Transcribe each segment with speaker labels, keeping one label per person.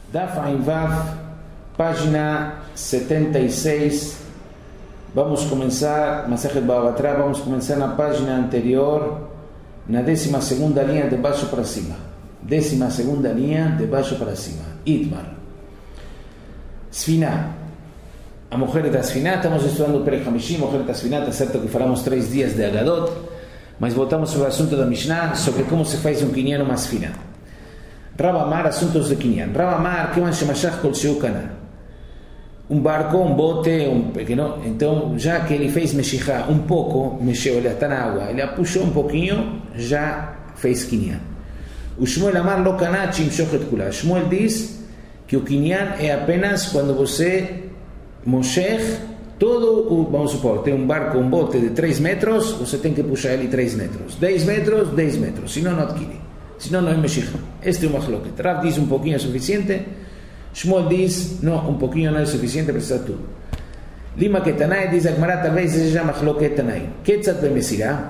Speaker 1: Daf Ain Vav, página 76. Vamos começar, Masejet Bava Batra, vamos começar na página anterior, na 12ª linha de baixo para cima. 12ª linha de baixo para cima. Itmar. Sfiná. A mulher da Sfiná, estamos estudando o Perek Hamishim, mulher da Sfiná, está certo que falamos 3 dias de Agadot, mas voltamos sobre o assunto da Mishnah, sobre como se faz um Kinyan ou uma Sfiná. Rav Amar, assuntos de Kinyan. Rav Amar, que shemashach kol sheu kana. Um barco, um bote, pequeno. Então, já que ele fez Meshichá um pouco, mexeu, ele está na água, ele a puxou um pouquinho, já fez Kinyan. O Shmuel Amar lo kana chimshoch et kula. Shmuel diz que o Kinyan é apenas quando você moshech todo o, vamos supor, tem um barco, um bote de 3 metros, você tem que puxar ele 3 metros. 10 metros, 10 metros, senão não adquire. Senão não é Meshichá. Este é o Machloket. Rav diz um pouquinho é suficiente. Shmuel diz, não, um pouquinho não é suficiente, precisa tudo. Lima que Tanai diz, Agmará talvez seja Machloket Tanai. Ketzat bemesirá.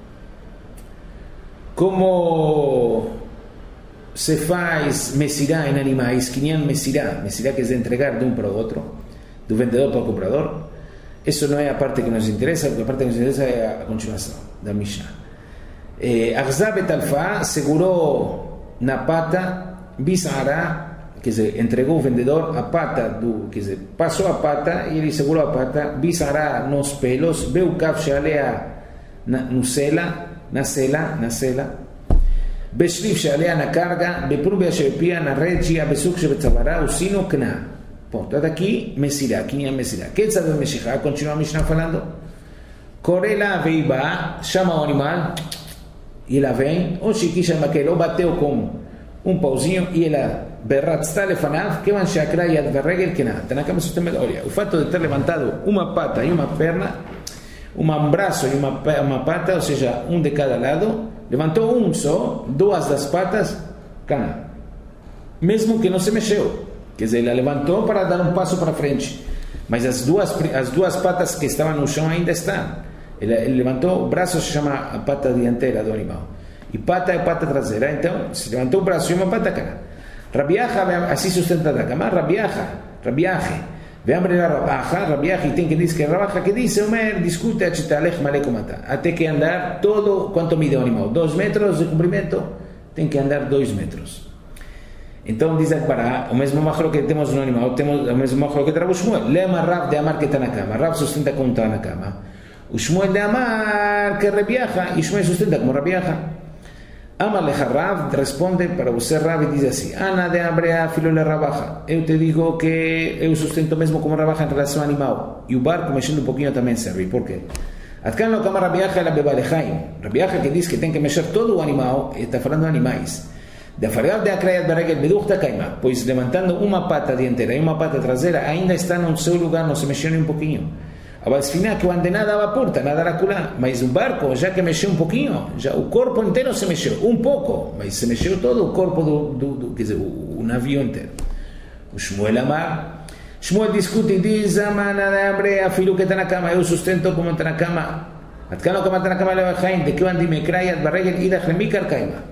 Speaker 1: Como se faz mesirá em animais, Kinyan mesirá. Mesirá que é de entregar de um para o outro, do vendedor para o comprador. Isso não é a parte que nos interessa, porque a parte que nos interessa é a continuação da Mishnah. Arzab et Alfa segurou na pata, Bisara, quer dizer, entregou o vendedor a pata, quer dizer, passou a pata e ele segurou a pata, Bisara nos pelos, Beukav shealea na sela, Beshrif shealea na carga, Beprubia shepia na regia, Besuk shebetzavara, Usino kna. Ponto, até aqui, Mesirá, Kinyan Mesirá. Ketzad bemeshikha, continua a Mishnah falando. Corela veiba, chama o animal, e ela vem, ou Shikisha Makel, ou bateu com um pauzinho, e ela berratzta lefanav, que van shakra yad verregel que nada. Tanakama sustenta, olha, o fato de ter levantado uma pata e uma perna, um braço e uma pata, ou seja, um de cada lado, levantou um só, 2 das patas, cana. Mesmo que não se mexeu. Quer dizer, ela levantou para dar um passo para frente, mas as duas patas que estavam no chão ainda estão. Ele levantou o braço, se chama a pata dianteira do animal, e pata é a pata traseira. Então, se levantou o braço e uma pata, cara. Rabiacha, assim sustenta da cama. Rabiache, Rabiache tem que dizer que Rabiache que diz, Omer, discute a chitalech malekomata. Até que andar todo, quanto mide o animal? 2 metros de comprimento, tem que andar 2 metros. Então diz Akbará, o mesmo machlo que temos no animal, temos o mesmo machlo que Rav Shmuel. Lema Rav de Amar que está na cama. Rav sustenta como está na cama. O Shmuel de Amar que Rabiacha, e Shmuel sustenta como Rabiacha. Amar lecha Rav, responde para você Rav e diz assim: Ana de Abrea filo le Rabacha. Eu te digo que eu sustento mesmo como Rabacha em relação ao animal. E o barco mexendo um pouquinho também serve. Por quê? Atkan lo kama Rabiacha ela bebalechaim. Rabiacha que diz que tem que mexer todo o animal, está falando de animais. De fargar de akrayat beregel beduchta kaima, pois levantando uma pata dianteira e uma pata traseira ainda está no seu lugar, não se mexeu nem um pouquinho. A Sfiná que quando nada a porta, nada a culá, mas o barco já que mexeu um pouquinho, já o corpo inteiro se mexeu, um pouco, mas se mexeu todo o corpo quer dizer, o navio inteiro. O Shmuel Amar, Shmuel discute e diz: Amana de Abrea, filho que está na cama, eu sustento como está na cama. Atkano como está na cama levachaim, de que andi me krayat barregel idach lemikar kaima.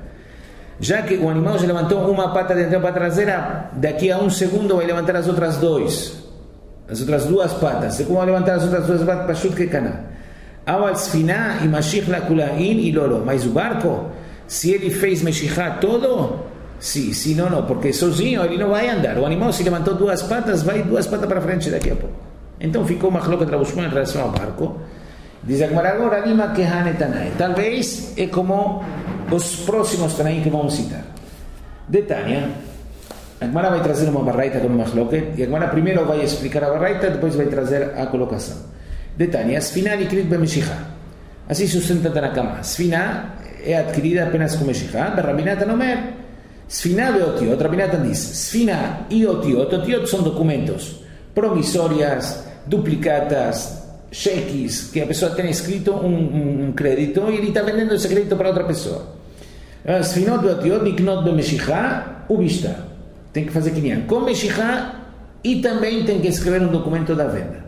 Speaker 1: Já que o animal já levantou uma pata dianteira para traseira, daqui a 1 segundo vai levantar as outras 2. As outras 2 patas. Como vai levantar as outras 2 patas para chute que cana? Awal Sfiná e Mashich la kulain e lolo. Mas o barco, se ele fez Meshichá todo, se não, porque sozinho ele não vai andar. O animal se levantou 2 patas, vai 2 patas para frente daqui a pouco. Então ficou uma chloca Rav Shmuel em relação ao barco. Diz agora Lima que Hanetanai. Talvez é como os próximos Tanaim que vamos citar. De Tânia, a Gemara vai trazer uma barraita com uma machloket, e a Gemara primeiro vai explicar a barraita, depois vai trazer a colocação. De Tânia, Sfiná likrit bemeshichá. Assim sustenta Tanakama. Sfiná é adquirida apenas com Meshichá. Rabinatan Omer, Sfiná beotiot. Rabinatan diz, Sfiná e otiot são documentos promissórias, duplicatas, cheques, que a pessoa tem escrito um crédito e ele está vendendo esse crédito para outra pessoa. Sfinot beotiot niknot bemeshichá ubishtar. Tem que fazer Kinyan com Meshichá e também tem que escrever um documento da venda.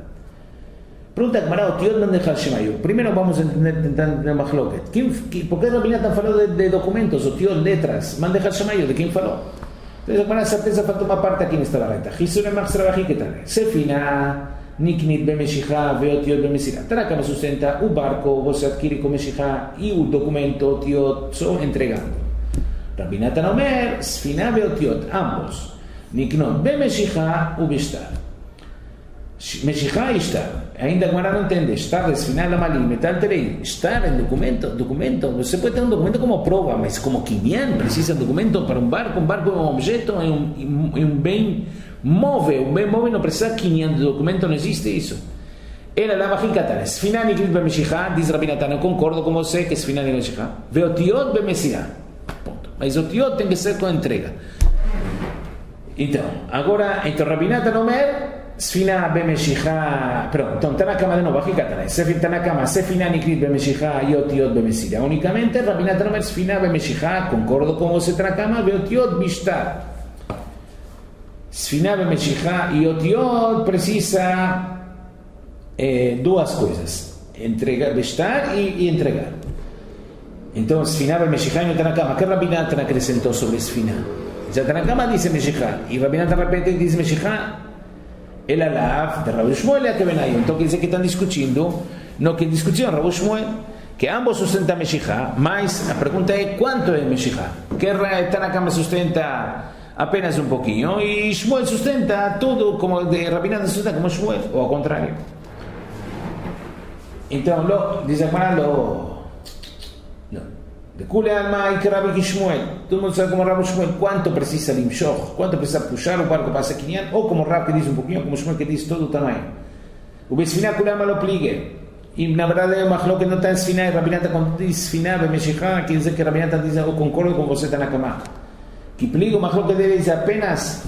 Speaker 1: Pergunta Gemara, o Tiot não deixa Shemayu. Primeiro vamos entender Machloket. Por que Rabinatan falou de documentos, o Tiot letras? Mandei Shemayu, de quem falou? Entonces, con la certeza falta una parte aquí en esta barreta. Gisule Maxrabaji, ¿qué tal? Sefina, Niknit Bemeshija, Veotiot Bemesira. Tanaka me sustenta un barco, vos adquiere con Meshija y un documento, Tiot, so entregando. Rabbi Natan Omer, Sfina Veotiot, ambos. Niknot Bemeshija, Ubishtar. Meshija y Ishtar. Ainda Gemara no entiende. Ishtar es final la malí, metal terei. Ishtar en documento. Você puede tener un documento como prova, mas como Kinyan precisa de documento para un barco é um objeto, é um bem móvel. Um bem móvel não precisa Kinyan de documento, não existe isso. Ela lava Hinkatan. Sfina Niknit Bemeshija, diz Rabbi Natan, eu concordo com você que Sfina Niknit Bemeshija. Veotiot Bemesira. Ponto. Mas o Tiot tem que ser com entrega. Então, agora, Rabbi Natan Omer, Sfina Bemeshija, perdón, entonces Tanakama de nuevo, Tanakama, Sefina Nikrit Bemeshija, Yotiot Bemesira. Únicamente, Rabbi Natan Omer, Sfina Bemeshija, concordo con vos, Tanakama, Yotiot Bishtar. Sfina Bemeshija y Yotiot precisa dos cosas: entregar, Bishtar y entregar. Entonces, Sfina Bemeshija y Tanakama, ¿qué Rabbi Natan acrescentó sobre Sfina? Ya Tanakama dice Meshija y Rabbi Natan repete y dice Meshija. El alaf de Rabbi Shmuel que ven ahí. Entonces dice que están discutiendo, no que discutieron Rabbi Shmuel, que ambos sustentan Meshija, mas la pregunta es ¿cuánto es Meshija? Que Tanakama sustenta apenas un poquillo y Shmuel sustenta todo como de Rabbi Natan sustenta como Shmuel, o al contrario. Entonces dice de Kule Alma y que Rabbi Shmuel, todo el mundo sabe como Rabbi Shmuel cuánto precisa Limshoch, cuánto precisa pushar un barco para Sequinian, o como Rab que dice un poquito, como Shmuel que dice todo el tamaño. Ubesfina Kule Alma lo pligue, y la verdad es que no está en Sfina, y Rabbi Natan con Sfina, Bemeshija, quiere decir que Rabbi Natan dice, o concordo con vos Tanakama. Que pligo, Mahlo que debe decir apenas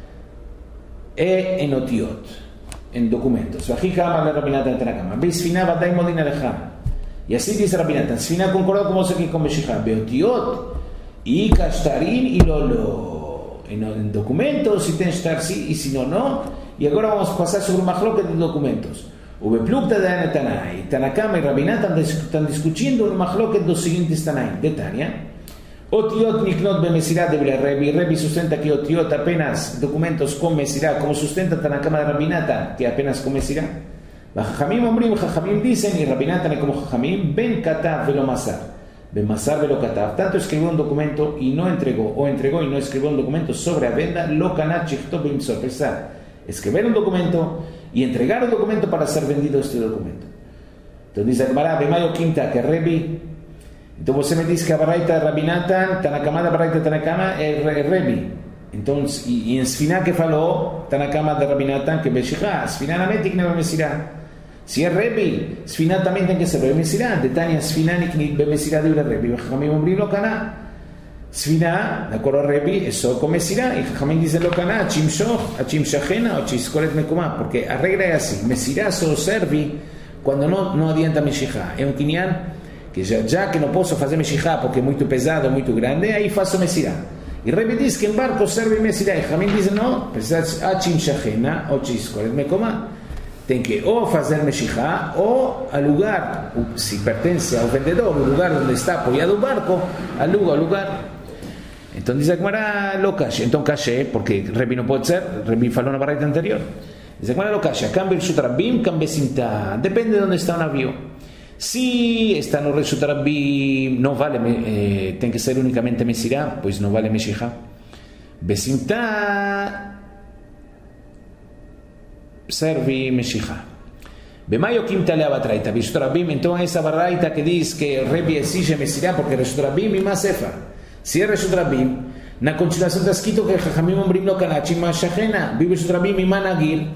Speaker 1: en Otiot, en documentos. Bajika Amar Rabbi Natan Tanakama, Besfina Badai Modina Lejama. Y así dice Rabbi Natan, Sfina concorda como se que con Meshija, Beotiot y Kashtarin y Lolo. En documentos, si tienes estar sí y si no, no. Y ahora vamos a pasar sobre un mahloket de documentos. Ubeplukta de Anatanai, Tanakama y Rabbi Natan están discutiendo un mahloket de los siguientes Tanai, de Tania. Otiot Niknot Bemesirá de Rebi. Rebi sustenta que Otiot apenas documentos con Mesirá, como sustenta Tanakama de Rabbi Natan, que apenas con Mesirá. Jajamim Ombrim, Jajamim dicen, y Rabbi Natan como Jajamim, Ben Katav velo Masar, Ben Masar velo Katav, tanto escribió un documento y no entregó, o entregó y no escribió un documento sobre la venda, lo Kanat Chichtov Bim Sorpresa, escribir un documento y entregar un documento para ser vendido este documento. Entonces dice Gemara, Bemayo Quinta, que Rebi, entonces vos me dice que Baraita Rabbi Natan, Tanakama de Baraita Tanakama, Rebi. Entonces, y en Sfina que faló, Tanakama de Rabbi Natan, que Beshija, Sfina Nametik Nebe Mesirá. Si es Rebi, Sfina también tiene que ser Bemesirá. De Tania, Sfina Niknit Bemesirá de Rebi. Jajamim Ombrim lo Kana. Sfina, de acuerdo a Rebi, eso con Mesirá. Y Jajamim dice lo Kana, Achim Shoch, Achim Shachena o Chiskolet Mekumá. Porque a regra es así. Mesirá solo servi cuando no adianta Meshija. Es un Kinyan que ya que no puedo hacer Meshija porque es muy pesado, muy grande, ahí faço Mesirá. Y Rebi dice que en barco serve Mesirá. Y Jajamim dice no, precisa Achim Shachena o Chiskolet Mekumá. Tem que o fazer Meshija o alugar, si pertenece al vendedor, el lugar donde está apoyado el barco, aluga el lugar. Entonces dice Gemara lo cache, entonces cache, porque Rebi no puede ser, Rebi faló una barrita anterior. Dice Gemara lo cache, cambia el Shutrabim, cambia cinta, depende de dónde está un avión. Si está en el Shutrabim, no vale, tiene que ser únicamente Mesirá, pues no vale Meshija. Besinta servi Meshija. Bemayo Quinta le abatraita, Bishutrabim, entonces esa barraita que dice que Rebi exige Mesirá porque Reshutrabim y más Sefa. Si es Reshutrabim, na continuación está escrito que Jajamim Ombrim lo Kanachim más Shachena, vive Reshutrabim y Managir.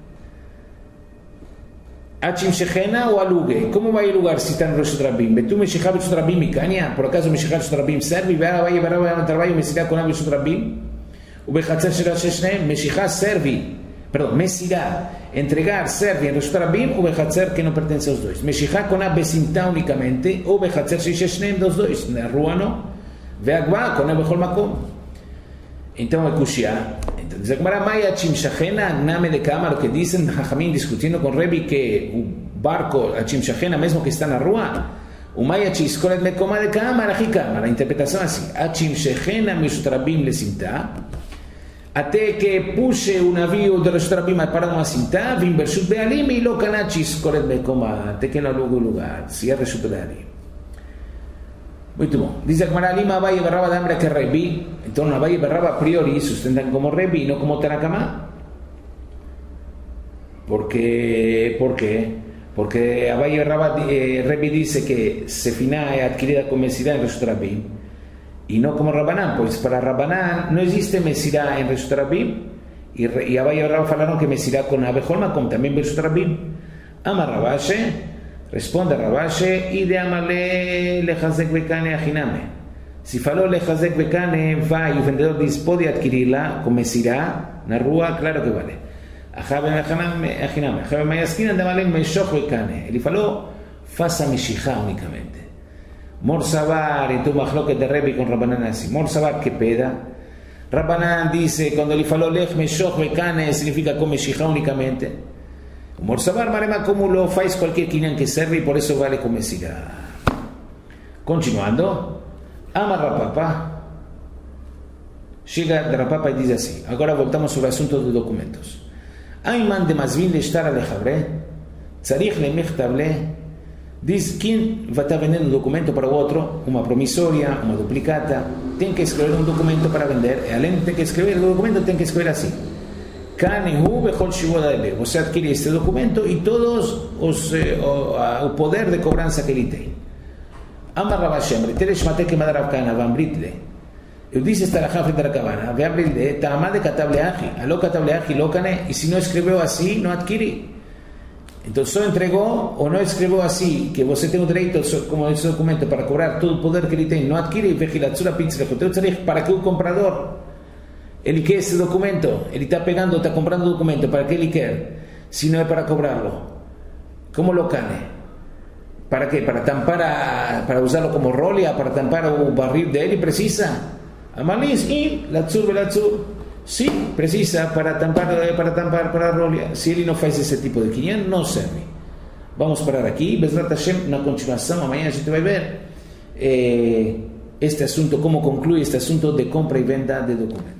Speaker 1: Achim Shechena o alugue. ¿Cómo va a ir lugar si está en Reshutrabim? Betú Meshija Reshutrabim y Kanya, por acaso Meshija Reshutrabim servi, vaya trabajo Mesirá con Reshutrabim. Ubechatzer Sheshne, Meshija servi. Perdón, Mesirá, entregar, servir en Reshutrabim o Bechatzer que no pertenece a los dos. Meshija con Besimta únicamente o Bechatzer Sheshnem dos dos. En la rúa no. Veagba con el Bejol Makom. Entonces, Kushia. Entonces, Gemara Maya Achim Shachena, Name de Kama, lo que dicen Jajamim discutiendo con Rebi que un barco, Achim Shachena, mismo que está en la rúa, Umaya Chiskolet Mekoma de Kama, la interpretación así. Achim Shechena Reshutrabim le Simta. Até que puse un avión de Reshut Rabim para una cinta, vim Reshut Bealim y lo canachis corret becoma, até que no luego lugar, si es Reshut Bealim. Muy bom. Dice que Maralima Abaye Barraba de hambre que Rebi, entonces Abaye Barraba a priori sustentan como Rebi, no como Tanakama. ¿Por qué? Porque Abaye Barraba Rebi dice que Sefina es adquirida con Mesirá en Reshut Rabim. Y no como Rabbanán, pues para Rabbanán no existe Mesirá en Reshut Rabim y Abaye Barraba falaron que Mesirá con Abejolma como también Reshut Rabim. Ama Rabashe, responde Rabashe y de Amale Lejazek Bekane Ajiname. Si faló Lejazek Bekane va y el vendedor dice puede adquirirla con Mesirá, Narrúa, claro que vale. Ajabe Ajiname, Ajabe Mayasquina de Amale Meshoch Bekane. El faló Fasa Meshijá únicamente. Morsabar, en tu mahloque de Rebi con Rabbanán así. Morsabar, que peda. Rabbanán dice, cuando le faló lech meshoch bekane, significa come shija únicamente. Morsabar, marema, como lo faz cualquier kinyan que serve y por eso vale come sirá. Continuando, ama Rapapa. Llega de Rapapa y dice así. Ahora voltamos sobre el asunto de documentos. Ayman de Mazvin de estar alejabre, tzarich le mechtable. Dice, ¿quién va a estar vendiendo un documento para otro? Una promisoria, una duplicata. Tiene que escribir un documento para vender. Além de que escribir el documento, tiene que escribir así. O sea, adquiere este documento y todos el poder de cobranza que él tiene. Amar Rabashem, Teresh Mate que Madarav Kana, Van Britle. Y dice esta la frente de la cabana, ve a abrirle, Tamad de Catable Aji, Aló Catable Aji, Lócane, y si no escribió así, no adquiere. Entonces, o entregó o no escribió así, que vos tenés derecho como ese documento para cobrar todo el poder que él tiene, no adquiere, para que un comprador, él quiere ese documento, él está pegando, está comprando documento, ¿para qué él quiere? Si no es para cobrarlo, ¿cómo lo cane? ¿Para qué? ¿Para tampar, para usarlo como rolia, para tampar un barril de él y precisa? Amalis y la tzur. Sí, precisa para tampar para rolia. Si él no hace ese tipo de quinián, no serve. Vamos a parar aquí. Bezrat Hashem, una continuación. Mañana se te va a ver este asunto, cómo concluye este asunto de compra y venta de documentos.